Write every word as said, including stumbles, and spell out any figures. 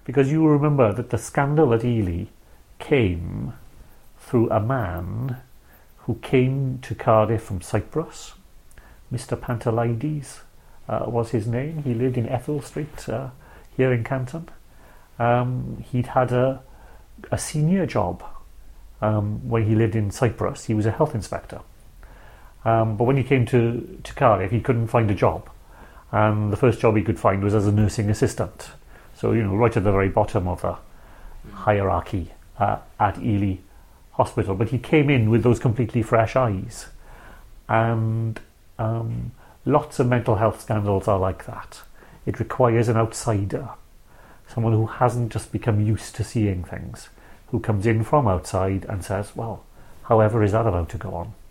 Because you remember that the scandal at Ely came through a man who came to Cardiff from Cyprus. Mister Pantalides uh, was his name. He lived in Ethel Street uh, here in Canton. Um, he'd had a, a senior job um, when he lived in Cyprus. He was a health inspector. Um, but when he came to, to Cardiff, he couldn't find a job. And the first job he could find was as a nursing assistant. So, you know, right at the very bottom of the hierarchy uh, at Ely Hospital. But he came in with those completely fresh eyes. And um, lots of mental health scandals are like that. It requires an outsider, someone who hasn't just become used to seeing things, who comes in from outside and says, well, however is that about to go on?